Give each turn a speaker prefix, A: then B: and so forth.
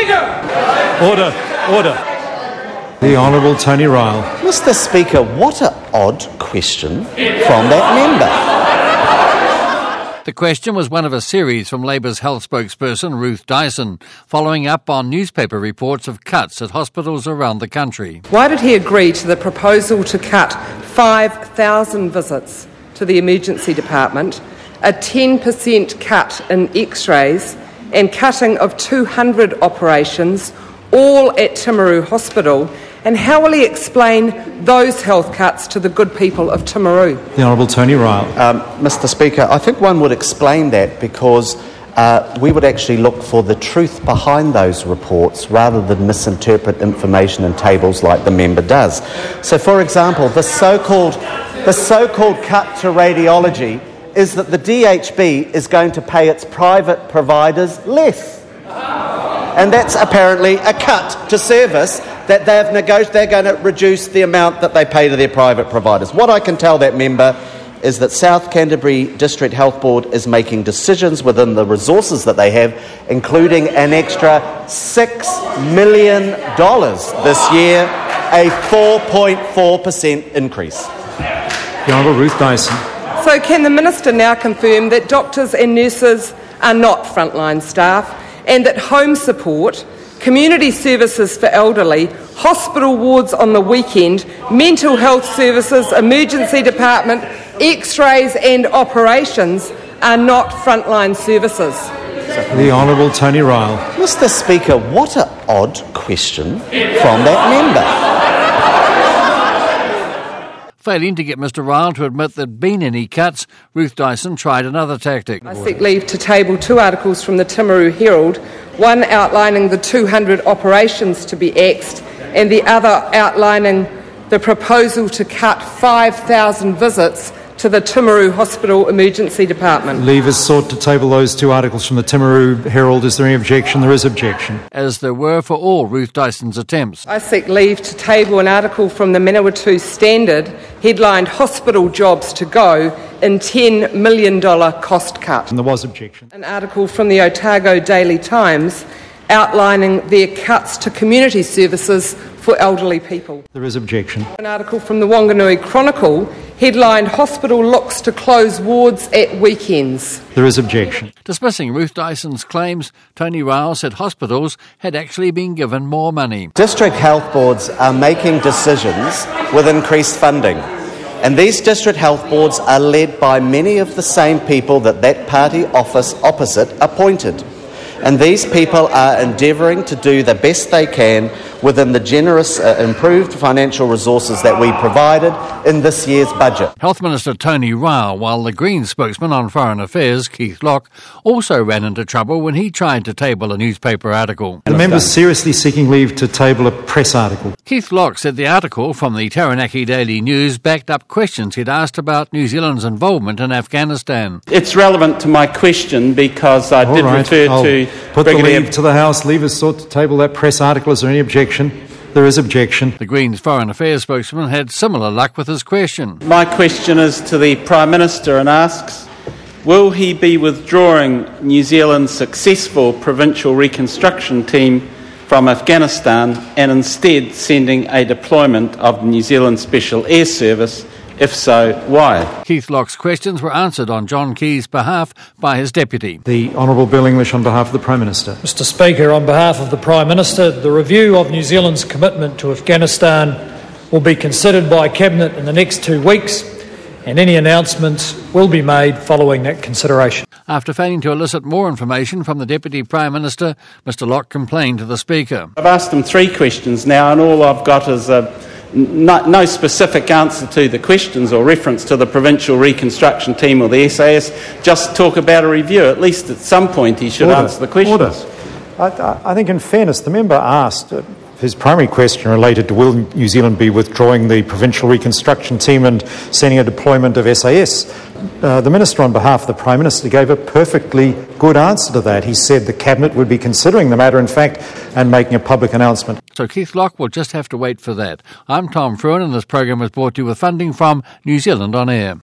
A: Order. The Honourable Tony Ryle.
B: Mr. Speaker, what an odd question from that member.
C: The question was one of a series from Labour's health spokesperson Ruth Dyson, following up on newspaper reports of cuts at hospitals around the country.
D: Why did he agree to the proposal to cut 5,000 visits to the emergency department, a 10% cut in x-rays and cutting of 200 operations, all at Timaru Hospital? And how will he explain those health cuts to the good people of Timaru?
A: The Honourable Tony Ryle.
B: Mr. Speaker, I think one would explain that because we would actually look for the truth behind those reports rather than misinterpret information in tables like the member does. So, for example, the so-called cut to radiology is that the DHB is going to pay its private providers less. And that's apparently a cut to service that they've negotiated. They're going to reduce the amount that they pay to their private providers. What I can tell that member is that South Canterbury District Health Board is making decisions within the resources that they have, including an extra $6 million this year, a 4.4% increase.
A: The Honourable Ruth Dyson.
D: So can the Minister now confirm that doctors and nurses are not frontline staff and that home support, community services for elderly, hospital wards on the weekend, mental health services, emergency department, x-rays and operations are not frontline services?
A: The Honourable Tony Ryle.
B: Mr. Speaker, what an odd question from that member.
C: Failing to get Mr Ryle to admit there'd been any cuts, Ruth Dyson tried another tactic.
D: I seek leave to table two articles from the Timaru Herald, one outlining the 200 operations to be axed and the other outlining the proposal to cut 5,000 visits to the Timaru Hospital Emergency Department.
A: Leave is sought to table those two articles from the Timaru Herald. Is there any objection? There is objection.
C: As there were for all Ruth Dyson's attempts.
D: I seek leave to table an article from the Manawatu Standard headlined Hospital Jobs to Go in $10 million cost cut.
A: And there was objection.
D: An article from the Otago Daily Times outlining their cuts to community services for elderly people.
A: There is objection.
D: An article from the Wanganui Chronicle headlined Hospital Looks to Close Wards at Weekends.
A: There is objection.
C: Dismissing Ruth Dyson's claims, Tony Ryle said hospitals had actually been given more money.
B: District health boards are making decisions with increased funding. And these district health boards are led by many of the same people that party office opposite appointed. And these people are endeavouring to do the best they can within the generous, improved financial resources that we provided in this year's budget.
C: Health Minister Tony Ryle, while the Greens spokesman on Foreign Affairs, Keith Locke, also ran into trouble when he tried to table a newspaper article.
A: The member is seriously seeking leave to table a press article.
C: Keith Locke said the article from the Taranaki Daily News backed up questions he'd asked about New Zealand's involvement in Afghanistan.
E: It's relevant to my question because I did refer to
A: put the leave to the House. Leave is sought to table that press article. Is there any objection? There is objection.
C: The Greens Foreign Affairs spokesman had similar luck with his question.
E: My question is to the Prime Minister and asks, will he be withdrawing New Zealand's successful provincial reconstruction team from Afghanistan and instead sending a deployment of the New Zealand Special Air Service? If so, why?
C: Keith Locke's questions were answered on John Key's behalf by his deputy.
A: The Honourable Bill English on behalf of the Prime Minister.
F: Mr Speaker, on behalf of the Prime Minister, the review of New Zealand's commitment to Afghanistan will be considered by Cabinet in the next 2 weeks, and any announcements will be made following that consideration.
C: After failing to elicit more information from the Deputy Prime Minister, Mr Locke complained to the Speaker.
E: I've asked him 3 questions now, and all I've got is no specific answer to the questions or reference to the provincial reconstruction team or the SAS. Just talk about a review. At least at some point he should answer the questions.
A: I think in fairness, the member asked, his primary question related to will New Zealand be withdrawing the provincial reconstruction team and sending a deployment of SAS. The Minister on behalf of the Prime Minister gave a perfectly good answer to that. He said the Cabinet would be considering the matter, in fact, and making a public announcement.
C: So Keith Locke will just have to wait for that. I'm Tom Fruin, and this program was brought to you with funding from New Zealand On Air.